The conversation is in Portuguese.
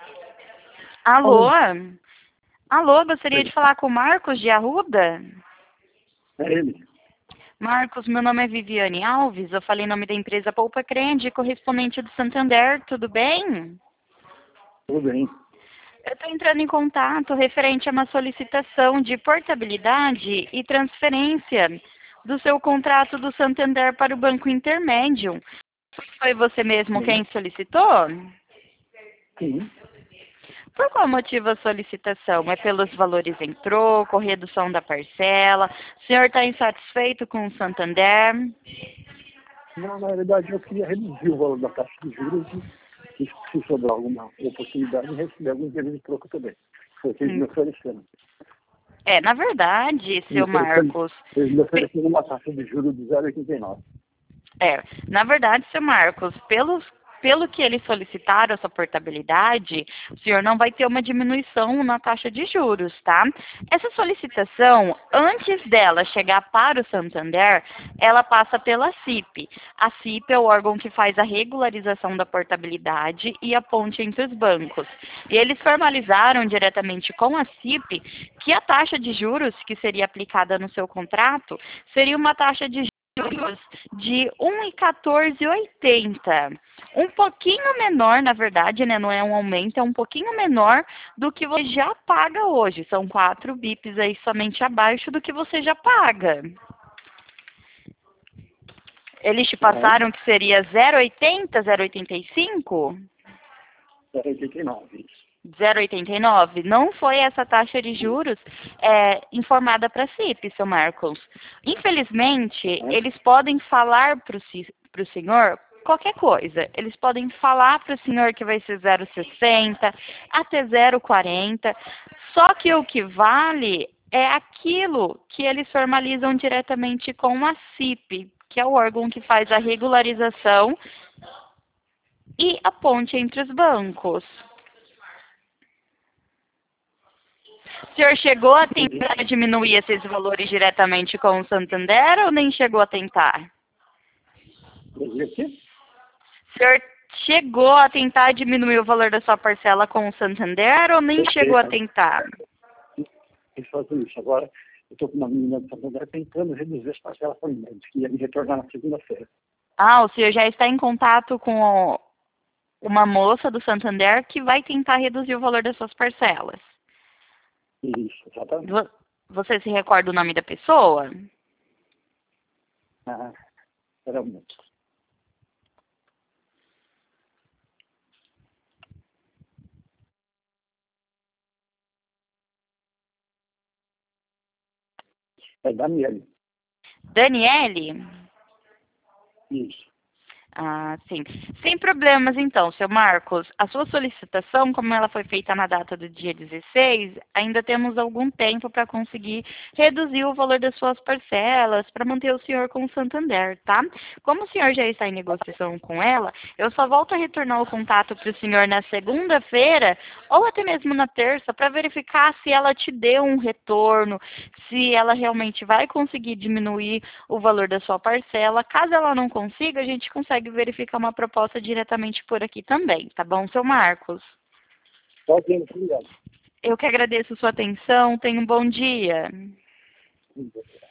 Alô? Alô? Alô, gostaria de Oi. falar com o Marcos de Arruda? É ele. Marcos, meu nome é Viviane Alves, eu falei em nome da empresa Poupa Crede, correspondente do Santander, tudo bem? Tudo bem. Eu estou entrando em contato referente a uma solicitação de portabilidade e transferência do seu contrato do Santander para o Banco Intermédio. Foi você mesmo Sim. quem solicitou? Sim. Por qual motivo a solicitação? É pelos valores em troco, redução da parcela? O senhor está insatisfeito com o Santander? Não, na realidade, eu queria reduzir o valor da taxa de juros e se sobrar alguma oportunidade, receber algum dinheiro de troco também. Foi o que eles me ofereceram. Na verdade, seu Marcos, Eles me pe- ofereceram uma taxa de juros de 0,89. Na verdade, seu Marcos, pelo que eles solicitaram essa portabilidade, o senhor não vai ter uma diminuição na taxa de juros, tá? Essa solicitação, antes dela chegar para o Santander, ela passa pela CIP. A CIP é o órgão que faz a regularização da portabilidade e a ponte entre os bancos. E eles formalizaram diretamente com a CIP que a taxa de juros que seria aplicada no seu contrato seria uma taxa de juros de 1,1480. Um pouquinho menor, na verdade, né? Não é um aumento, é um pouquinho menor do que você já paga hoje. São 4 bips aí somente abaixo do que você já paga. Eles te Aham. passaram que seria 0,80, 0,85? 0,89, isso. 0,89. Não foi essa taxa de juros informada para a CIP, seu Marcos. Infelizmente, Né? eles podem falar para o senhor qualquer coisa. Eles podem falar para o senhor que vai ser 0,60 até 0,40. Só que o que vale é aquilo que eles formalizam diretamente com a CIP, que é o órgão que faz a regularização e a ponte entre os bancos. O senhor chegou a Entendi. tentar diminuir esses valores diretamente com o Santander ou nem chegou a tentar? Entendi aqui? O senhor chegou a tentar diminuir o valor da sua parcela com o Santander ou nem chegou Tentei, a cara. tentar? Eles fazem isso. Agora, eu estou com uma menina de Santander tentando reduzir as parcelas para mim. Diz que ia me retornar na segunda-feira. Ah, o senhor já está em contato com uma moça do Santander que vai tentar reduzir o valor das suas parcelas. Isso, exatamente. Vo- Você se recorda o nome da pessoa? Ah, era muito. É Daniele. Daniele? Isso. Ah, sim. Sem problemas, então, seu Marcos. A sua solicitação, como ela foi feita na data do dia 16, ainda temos algum tempo para conseguir reduzir o valor das suas parcelas, para manter o senhor com o Santander, tá? Como o senhor já está em negociação com ela, eu só volto a retornar o contato para o senhor na segunda-feira, ou até mesmo na terça, para verificar se ela te deu um retorno, se ela realmente vai conseguir diminuir o valor da sua parcela. Caso ela não consiga, a gente consegue verificar uma proposta diretamente por aqui também, tá bom, seu Marcos? Só tem, obrigado. Eu que agradeço sua atenção, tenha um bom dia.